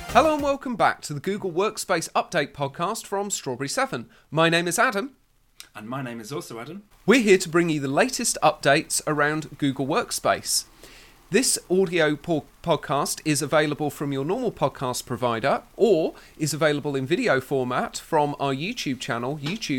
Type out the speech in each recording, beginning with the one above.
Hello and welcome back to the Google Workspace Update podcast from Strawberry 7. My name is Adam. And my name is also Adam. We're here to bring you the latest updates around Google Workspace. This audio podcast is available from your normal podcast provider or is available in video format from our YouTube channel,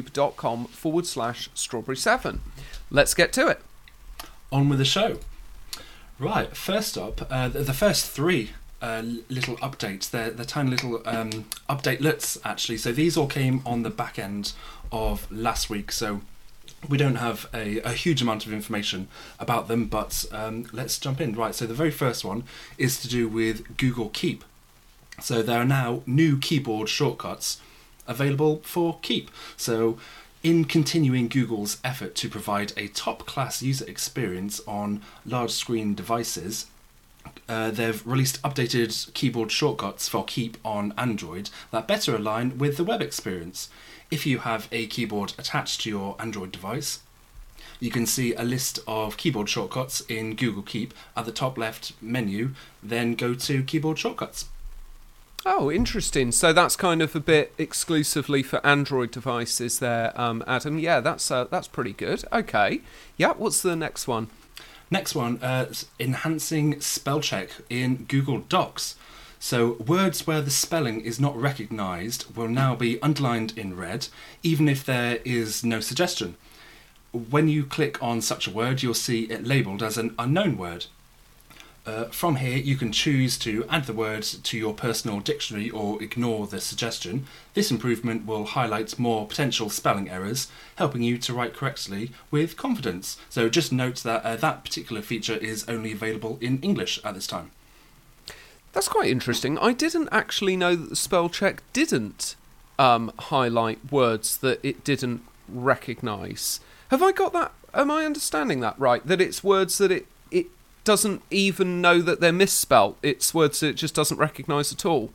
youtube.com/strawberry7. Let's get to it. On with the show. Right, first up, the first three little updates. They're tiny little updatelets, actually. So these all came on the back end of last week, so we don't have a huge amount of information about them, but let's jump in. Right, so the very first one is to do with Google Keep. So there are now new keyboard shortcuts available for Keep. So in continuing Google's effort to provide a top-class user experience on large-screen devices, they've released updated keyboard shortcuts for Keep on Android that better align with the web experience. If you have a keyboard attached to your Android device, you can see a list of keyboard shortcuts in Google Keep at the top left menu, then go to Keyboard Shortcuts. Oh, interesting. So that's kind of a bit exclusively for Android devices there, Adam. Yeah, that's pretty good. Okay. Yeah, what's the next one? Next one, enhancing spell check in Google Docs. So words where the spelling is not recognised will now be underlined in red, even if there is no suggestion. When you click on such a word, you'll see it labelled as an unknown word. From here, you can choose to add the word to your personal dictionary or ignore the suggestion. This improvement will highlight more potential spelling errors, helping you to write correctly with confidence. So just note that that particular feature is only available in English at this time. That's quite interesting. I didn't actually know that the spell check didn't highlight words that it didn't recognise. Have I got that? Am I understanding that right? That it's words that it doesn't even know that they're misspelt. It's words that it just doesn't recognise at all.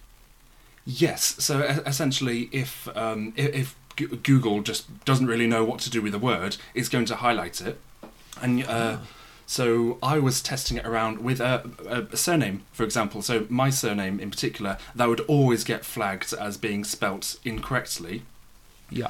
Yes. So essentially, if Google just doesn't really know what to do with a word, it's going to highlight it. And so I was testing it around with a surname, for example. So my surname in particular, that would always get flagged as being spelt incorrectly. Yeah.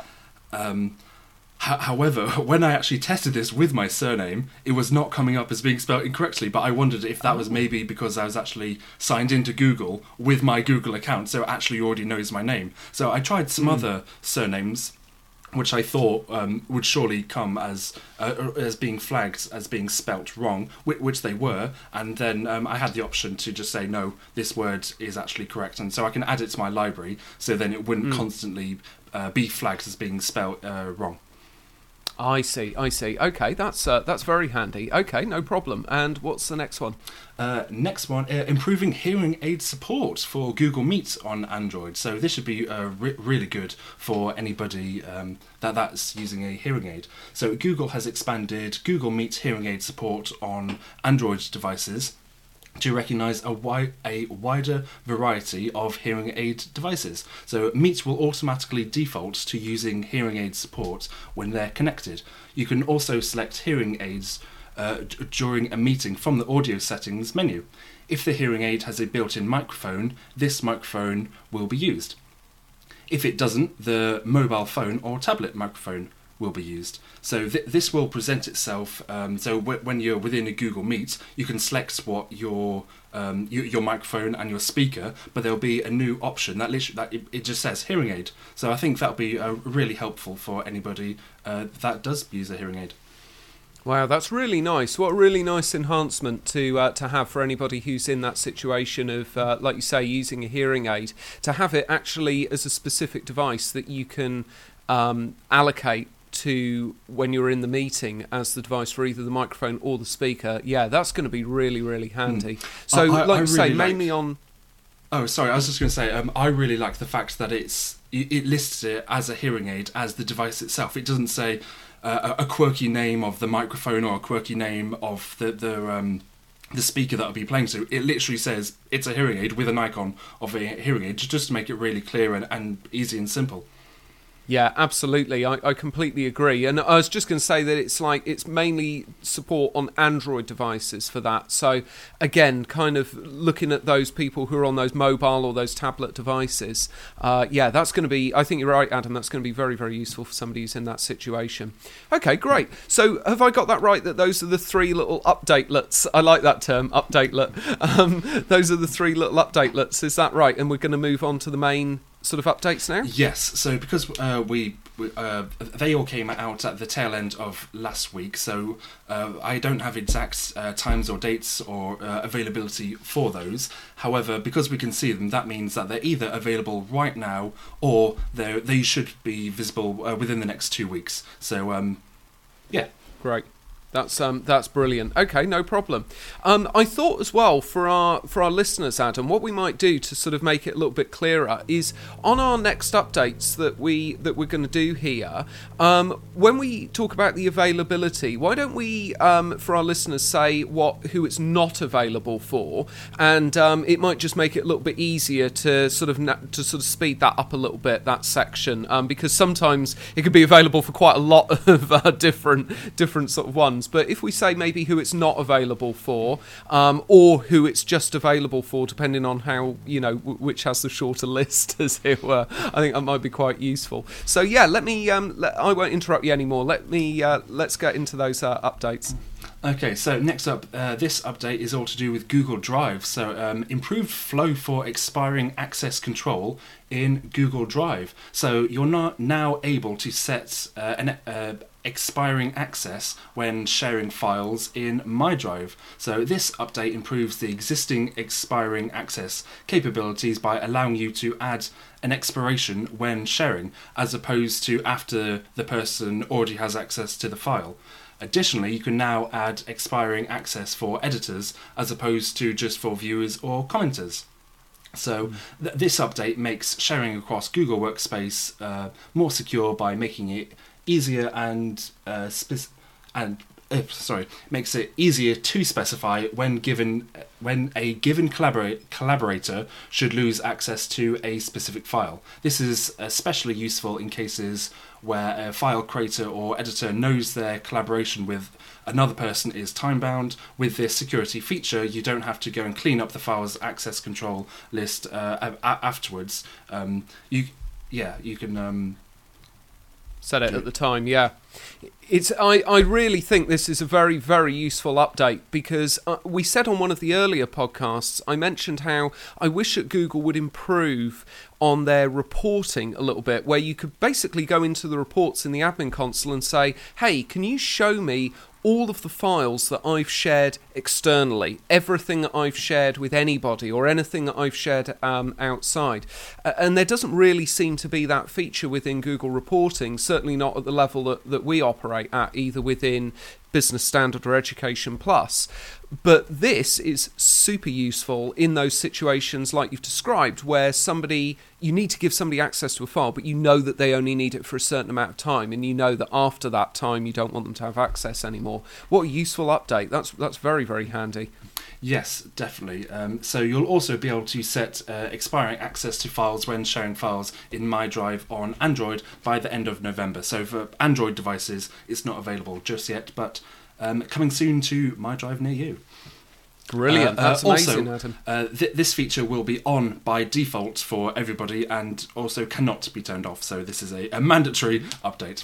However, when I actually tested this with my surname, it was not coming up as being spelled incorrectly, but I wondered if that was maybe because I was actually signed into Google with my Google account, so it actually already knows my name. So I tried some other surnames, which I thought would surely come as being flagged as being spelt wrong, which they were, and then I had the option to just say, no, this word is actually correct, and so I can add it to my library, so then it wouldn't constantly be flagged as being spelt wrong. I see. Okay, that's very handy. Okay, no problem. And what's the next one? Next one, improving hearing aid support for Google Meet on Android. So this should be really good for anybody that's using a hearing aid. So Google has expanded Google Meet hearing aid support on Android devices to recognise a wider variety of hearing aid devices. So Meet will automatically default to using hearing aid support when they're connected. You can also select hearing aids during a meeting from the audio settings menu. If the hearing aid has a built-in microphone, this microphone will be used. If it doesn't, the mobile phone or tablet microphone will be used. So this will present itself. So when you're within a Google Meet, you can select what your microphone and your speaker, but there'll be a new option that it just says hearing aid. So I think that'll be really helpful for anybody that does use a hearing aid. Wow, that's really nice. What a really nice enhancement to have for anybody who's in that situation of, like you say, using a hearing aid, to have it actually as a specific device that you can allocate to when you're in the meeting as the device for either the microphone or the speaker. Yeah, that's going to be really, really handy. So, like you say, mainly on... Oh, sorry, I was just going to say, I really like the fact that it lists it as a hearing aid, as the device itself. It doesn't say a quirky name of the microphone or a quirky name of the speaker that will be playing to. It literally says it's a hearing aid with an icon of a hearing aid, just to make it really clear and easy and simple. Yeah, absolutely. I completely agree. And I was just going to say that it's mainly support on Android devices for that. So again, kind of looking at those people who are on those mobile or those tablet devices, that's going to be, I think you're right, Adam, that's going to be very, very useful for somebody who's in that situation. Okay, great. So have I got that right, that those are the three little updatelets? I like that term, updatelet. Those are the three little updatelets, is that right? And we're going to move on to the main sort of updates now? Yes, so because they all came out at the tail end of last week, so I don't have exact times or dates or availability for those. However, because we can see them, that means that they're either available right now or they should be visible within the next 2 weeks. So, yeah. Great. That's brilliant. Okay, no problem. I thought as well for our listeners, Adam, what we might do to sort of make it a little bit clearer is on our next updates that we're going to do here. When we talk about the availability, why don't we for our listeners say who it's not available for, and it might just make it a little bit easier to sort of speed that up a little bit, that section, because sometimes it could be available for quite a lot of different sort of ones. But if we say maybe who it's not available for, or who it's just available for, depending on how, which has the shorter list, as it were, I think that might be quite useful. So yeah, let me. I won't interrupt you anymore. Let's get into those updates. Okay, so next up, this update is all to do with Google Drive. So improved flow for expiring access control in Google Drive. So you're not now able to set an expiring access when sharing files in MyDrive. So this update improves the existing expiring access capabilities by allowing you to add an expiration when sharing, as opposed to after the person already has access to the file. Additionally, you can now add expiring access for editors as opposed to just for viewers or commenters. So this update makes sharing across Google Workspace more secure by making it easier makes it easier to specify when a given collaborator should lose access to a specific file. This is especially useful in cases where a file creator or editor knows their collaboration with another person is time-bound. With this security feature, you don't have to go and clean up the file's access control list afterwards. You can set it at the time, yeah. I really think this is a very, very useful update because we said on one of the earlier podcasts, I mentioned how I wish that Google would improve on their reporting a little bit, where you could basically go into the reports in the admin console and say, hey, can you show me all of the files that I've shared externally, everything that I've shared with anybody or anything that I've shared outside. And there doesn't really seem to be that feature within Google reporting, certainly not at the level that we operate at, either within Business Standard or Education Plus. But this is super useful in those situations like you've described, where you need to give somebody access to a file, but you know that they only need it for a certain amount of time, and you know that after that time you don't want them to have access anymore. What a useful update. That's very, very handy. Yes, definitely. So you'll also be able to set expiring access to files when sharing files in MyDrive on Android by the end of November. So for Android devices, it's not available just yet, but coming soon to MyDrive near you. Brilliant. That's amazing, also, Adam. This feature will be on by default for everybody and also cannot be turned off. So this is a mandatory update.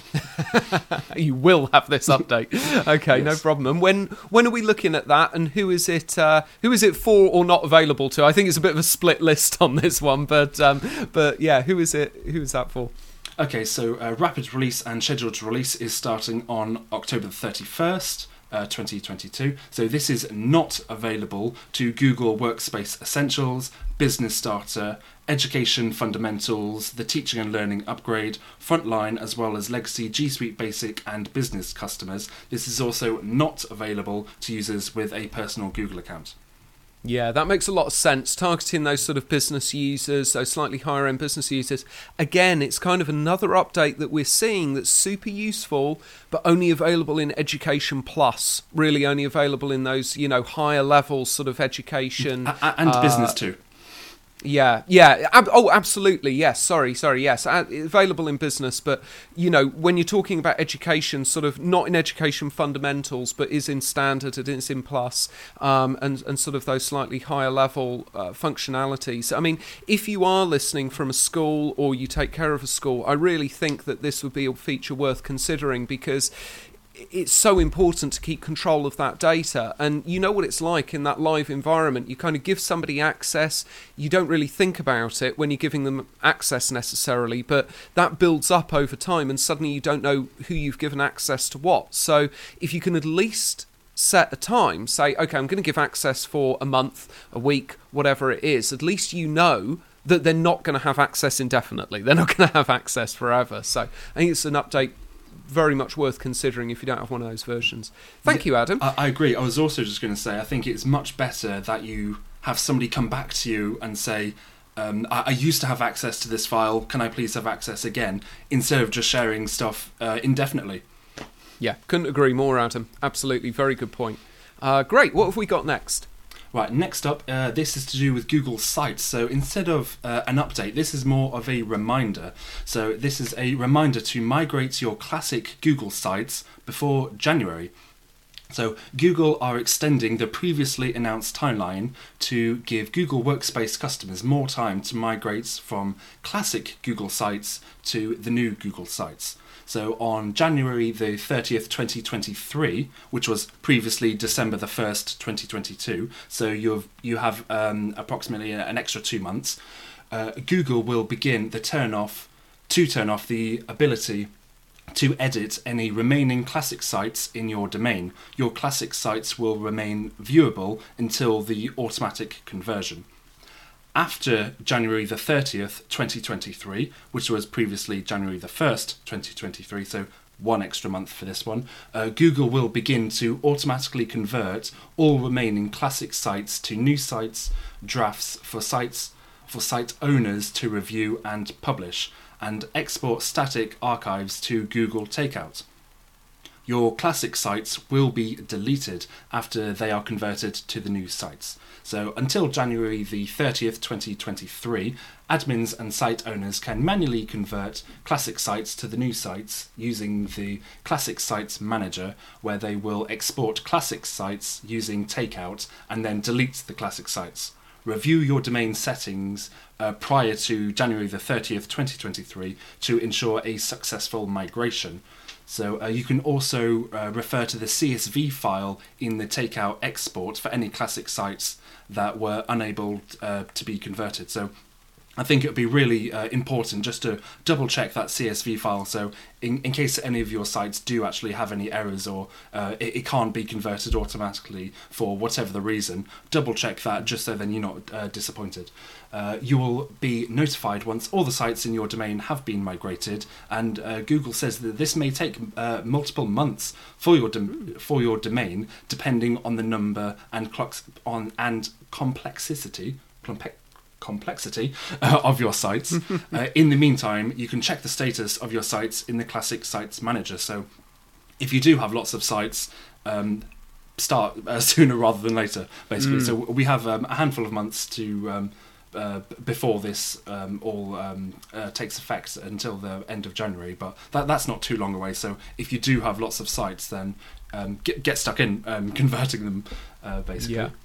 You will have this update. Okay, Yes. No problem. And when are we looking at that? And who is it for or not available to? I think it's a bit of a split list on this one, but yeah, who is it? Who is that for? Okay, so rapid release and scheduled to release is starting on October the 31st. 2022. So this is not available to Google Workspace Essentials, Business Starter, Education Fundamentals, the Teaching and Learning Upgrade, Frontline, as well as Legacy G Suite Basic and Business customers. This is also not available to users with a personal Google account. Yeah, that makes a lot of sense, targeting those sort of business users, those slightly higher end business users. Again, it's kind of another update that we're seeing that's super useful, but only available in Education Plus, really only available in those, higher level sort of education. And business too. Yeah. Absolutely. Yes. Sorry. Yes. Available in business, but when you're talking about education, sort of not in education fundamentals, but is in standard and is in plus, and sort of those slightly higher level functionalities. I mean, if you are listening from a school or you take care of a school, I really think that this would be a feature worth considering, because it's so important to keep control of that data. And you know what it's like in that live environment. You kind of give somebody access, you don't really think about it when you're giving them access necessarily, but that builds up over time and suddenly you don't know who you've given access to what. So if you can at least set a time, say, okay, I'm going to give access for a month, a week, whatever it is, at least you know that they're not going to have access indefinitely. They're not going to have access forever. So I think it's an update very much worth considering if you don't have one of those versions. Thank you, Adam. I agree. I was also just going to say, I think it's much better that you have somebody come back to you and say, I used to have access to this file, can I please have access again, instead of just sharing stuff indefinitely. Yeah, couldn't agree more, Adam. Absolutely, very good point. Great, what have we got next? Right, next up, this is to do with Google Sites. So instead of an update, this is more of a reminder. So this is a reminder to migrate your classic Google Sites before January. So Google are extending the previously announced timeline to give Google Workspace customers more time to migrate from classic Google Sites to the new Google Sites. So on January the 30th, 2023, which was previously December the 1st, 2022, so you have approximately an extra 2 months, Google will begin to turn off the ability to edit any remaining classic sites in your domain. Your classic sites will remain viewable until the automatic conversion. After January the 30th, 2023, which was previously January the 1st, 2023, so 1 extra month for this one, Google will begin to automatically convert all remaining classic sites to new sites, drafts for site owners to review and publish, and export static archives to Google Takeout. Your classic sites will be deleted after they are converted to the new sites. So until January the 30th, 2023, admins and site owners can manually convert classic sites to the new sites using the Classic Sites Manager, where they will export classic sites using Takeout and then delete the classic sites. Review your domain settings prior to January the 30th, 2023 to ensure a successful migration. So you can also refer to the CSV file in the Takeout export for any classic sites that were unable to be converted. So I think it would be really important just to double check that CSV file, so in case any of your sites do actually have any errors or it can't be converted automatically for whatever the reason, double check that just so then you're not disappointed. You will be notified once all the sites in your domain have been migrated, and Google says that this may take multiple months for your domain, depending on the number and complexity of your sites. In the meantime, you can check the status of your sites in the Classic Sites Manager. So if you do have lots of sites, start sooner rather than later, basically. So we have a handful of months to before this all takes effect until the end of January, but that's not too long away. So if you do have lots of sites, then get stuck in converting them, basically. Yeah.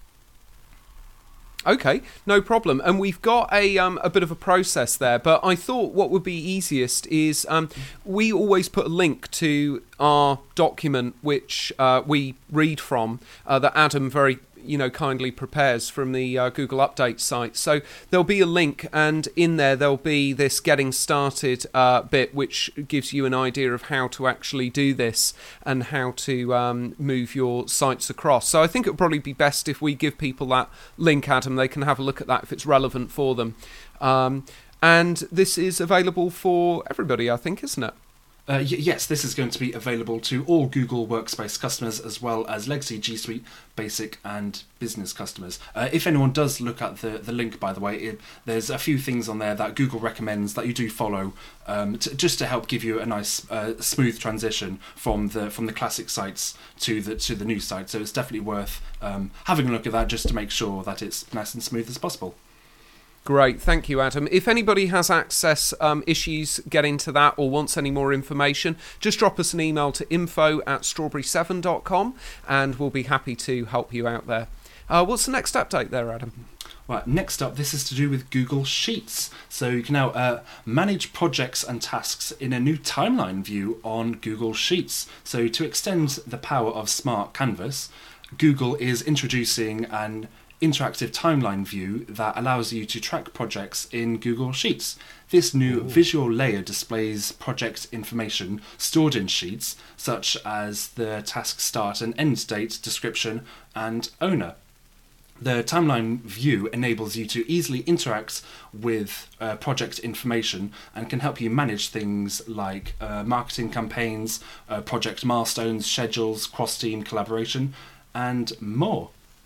Okay, no problem. And we've got a bit of a process there, but I thought what would be easiest is we always put a link to our document which we read from that Adam very kindly prepares from the Google Update site. So there'll be a link, and in there'll be this getting started bit which gives you an idea of how to actually do this and how to move your sites across. So I think it would probably be best if we give people that link, Adam. They can have a look at that if it's relevant for them. And this is available for everybody, I think, isn't it? Yes, this is going to be available to all Google Workspace customers as well as Legacy, G Suite, Basic and Business customers. If anyone does look at the link, by the way, there's a few things on there that Google recommends that you do follow just to help give you a nice smooth transition from the classic sites to the new site. So it's definitely worth having a look at that just to make sure that it's nice and smooth as possible. Great, thank you, Adam. If anybody has access issues getting to that or wants any more information, just drop us an email to info@strawberry7.com and we'll be happy to help you out there. What's the next update there, Adam? Right, next up, this is to do with Google Sheets. So you can now manage projects and tasks in a new timeline view on Google Sheets. So to extend the power of Smart Canvas, Google is introducing an interactive timeline view that allows you to track projects in Google Sheets. This new visual layer displays project information stored in Sheets, such as the task start and end date, description, and owner. The timeline view enables you to easily interact with project information and can help you manage things like marketing campaigns, project milestones, schedules, cross-team collaboration, and more.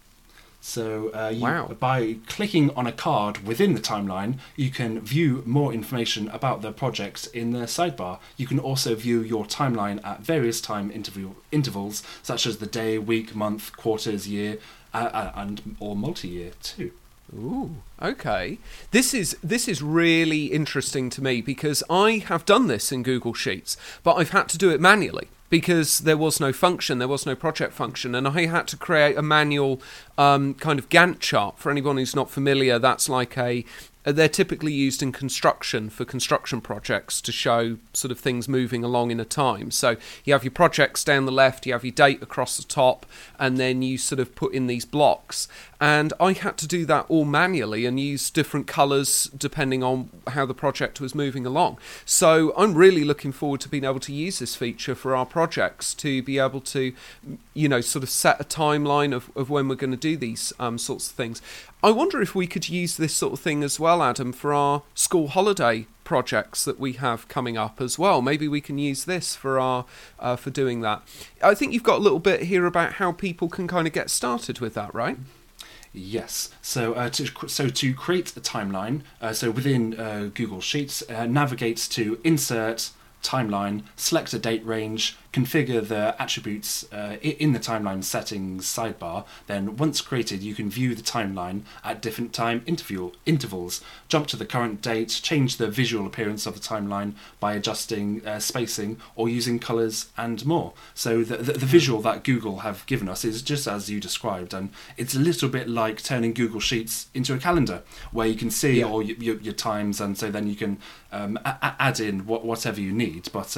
So by clicking on a card within the timeline, you can view more information about the project in the sidebar. You can also view your timeline at various time intervals, such as the day, week, month, quarters, year, or multi-year too. Ooh, okay. This is really interesting to me because I have done this in Google Sheets, but I've had to do it manually because there was no function, there was no project function, and I had to create a manual kind of Gantt chart. For anyone who's not familiar, that's like they're typically used in construction for construction projects to show sort of things moving along in a time. So you have your projects down the left, you have your date across the top, and then you sort of put in these blocks. And I had to do that all manually and use different colours depending on how the project was moving along. So I'm really looking forward to being able to use this feature for our projects to be able to, sort of set a timeline of when we're going to do these sorts of things. I wonder if we could use this sort of thing as well, Adam, for our school holiday projects that we have coming up as well. Maybe we can use this for for doing that. I think you've got a little bit here about how people can kind of get started with that, right? Yes. So to create a timeline, so within Google Sheets, navigate to Insert, Timeline, select a date range, configure the attributes in the timeline settings sidebar. Then once created, you can view the timeline at different time intervals, jump to the current date, change the visual appearance of the timeline by adjusting spacing or using colours and more. So the visual that Google have given us is just as you described, and it's a little bit like turning Google Sheets into a calendar where you can see all your times, and so then you can add in whatever you need. But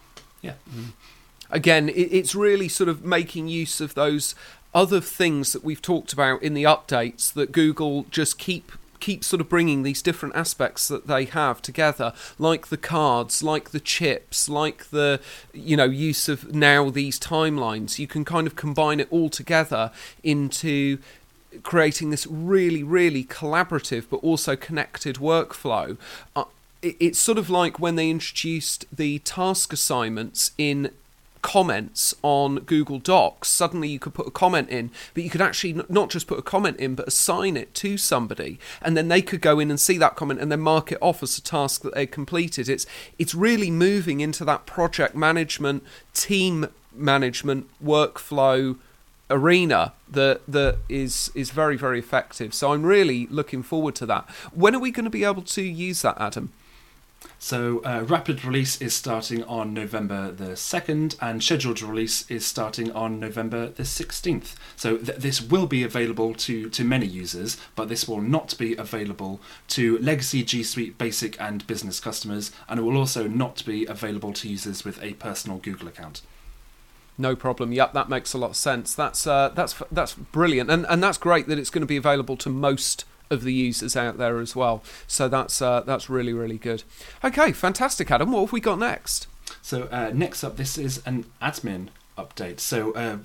Again, it's really sort of making use of those other things that we've talked about in the updates that Google just keep sort of bringing these different aspects that they have together, like the cards, like the chips, like the use of now these timelines. You can kind of combine it all together into creating this really, really collaborative but also connected workflow. It's sort of like when they introduced the task assignments in comments on Google Docs. Suddenly you could put a comment in, but you could actually not just put a comment in, but assign it to somebody, and then they could go in and see that comment and then mark it off as a task that they completed. It's really moving into that project management, team management, workflow arena that is very, very effective. So I'm really looking forward to that. When are we going to be able to use that, Adam? So rapid release is starting on November the 2nd, and scheduled release is starting on November the 16th. So this will be available to many users, but this will not be available to legacy G Suite Basic and Business customers, and it will also not be available to users with a personal Google account. No problem. Yep, that makes a lot of sense. That's brilliant, and that's great that it's going to be available to most of the users out there as well. So that's really, really good. Okay, fantastic, Adam. What have we got next? So next up, this is an admin update. So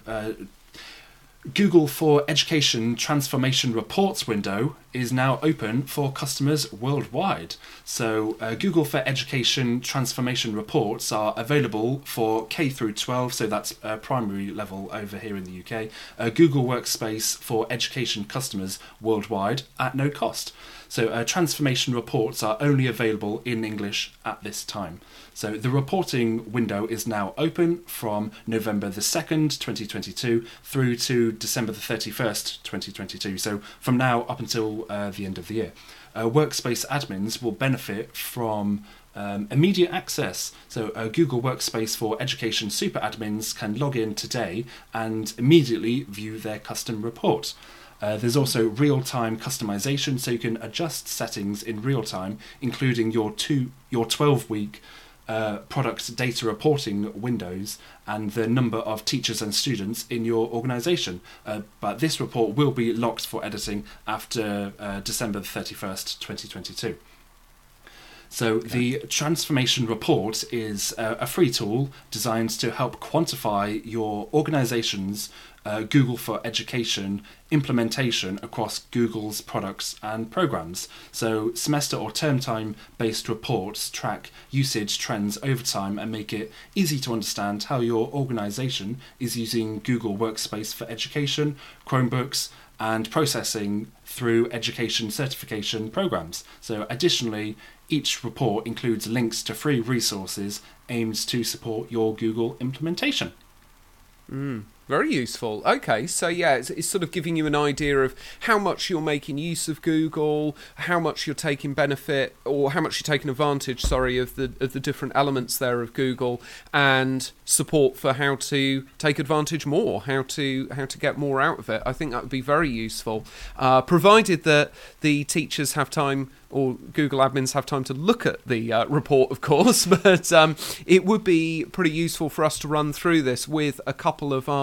Google for Education Transformation Reports window is now open for customers worldwide. So Google for Education Transformation Reports are available for K through 12, so that's primary level over here in the UK, Google Workspace for education customers worldwide at no cost. So transformation reports are only available in English at this time. So the reporting window is now open from November the 2nd, 2022 through to December the 31st, 2022. So from now up until the end of the year. Workspace admins will benefit from immediate access. So Google Workspace for Education super admins can log in today and immediately view their custom report. There's also real-time customization, so you can adjust settings in real time, including your 12-week product data reporting windows and the number of teachers and students in your organisation. But this report will be locked for editing after December 31st, 2022. So the Transformation Report is a free tool designed to help quantify your organisation's Google for Education implementation across Google's products and programs. So semester or term time based reports track usage trends over time and make it easy to understand how your organisation is using Google Workspace for Education, Chromebooks, and processing through education certification programs. So additionally, each report includes links to free resources aimed to support your Google implementation. Very useful. Okay, so yeah, it's sort of giving you an idea of how much you're making use of Google, how much you're taking benefit, or how much you're taking advantage, of the different elements there of Google, and support for how to take advantage more, how to get more out of it. I think that would be very useful, provided that the teachers have time, or Google admins have time to look at the report, of course, but it would be pretty useful for us to run through this with a couple of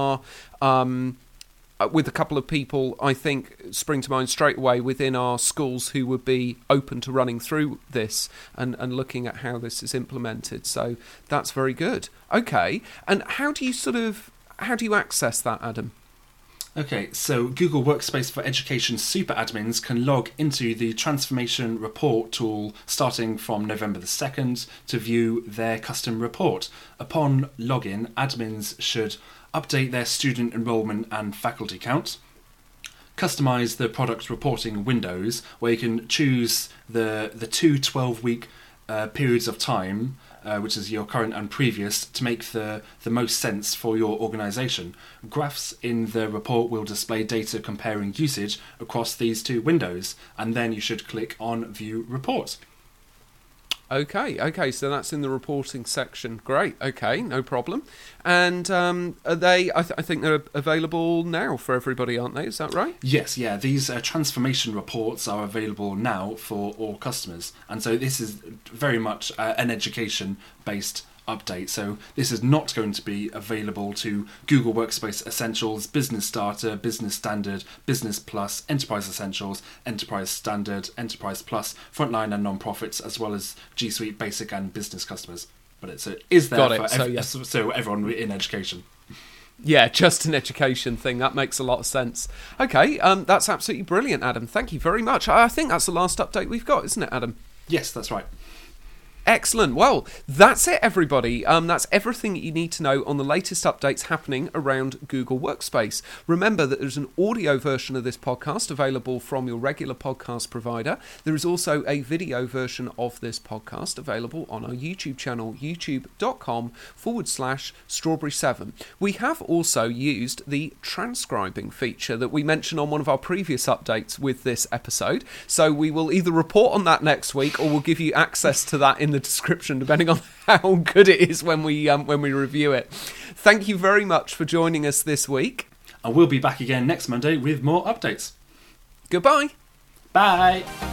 people, I think, spring to mind straight away within our schools who would be open to running through this and looking at how this is implemented. So that's very good. Okay, and how do you access that, Adam? Okay, so Google Workspace for Education super admins can log into the Transformation Report tool starting from November the 2nd to view their custom report. Upon login, admins should update their student enrollment and faculty count, customize the product reporting windows where you can choose the two 12-week periods of time, which is your current and previous, to make the most sense for your organisation. Graphs in the report will display data comparing usage across these two windows, and then you should click on View Report. Okay, so that's in the reporting section. Great, okay, no problem. And are they, I think they're available now for everybody, aren't they? Is that right? Yes, yeah, these transformation reports are available now for all customers. And so this is very much an education-based update. So this is not going to be available to Google Workspace Essentials, Business Starter, Business Standard, Business Plus, Enterprise Essentials, Enterprise Standard, Enterprise Plus, Frontline and Non-Profits, as well as G Suite Basic and Business customers. But it is there so everyone in education. Yeah, just an education thing. That makes a lot of sense. Okay, that's absolutely brilliant, Adam. Thank you very much. I think that's the last update we've got, isn't it, Adam? Yes, that's right. Excellent. Well, that's it, everybody. That's everything that you need to know on the latest updates happening around Google Workspace. Remember that there's an audio version of this podcast available from your regular podcast provider. There is also a video version of this podcast available on our YouTube channel, youtube.com/strawberry7. We have also used the transcribing feature that we mentioned on one of our previous updates with this episode. So we will either report on that next week, or we'll give you access to that in the description, depending on how good it is when we review it. Thank you very much for joining us this week. And we'll be back again next Monday with more updates. Goodbye. Bye.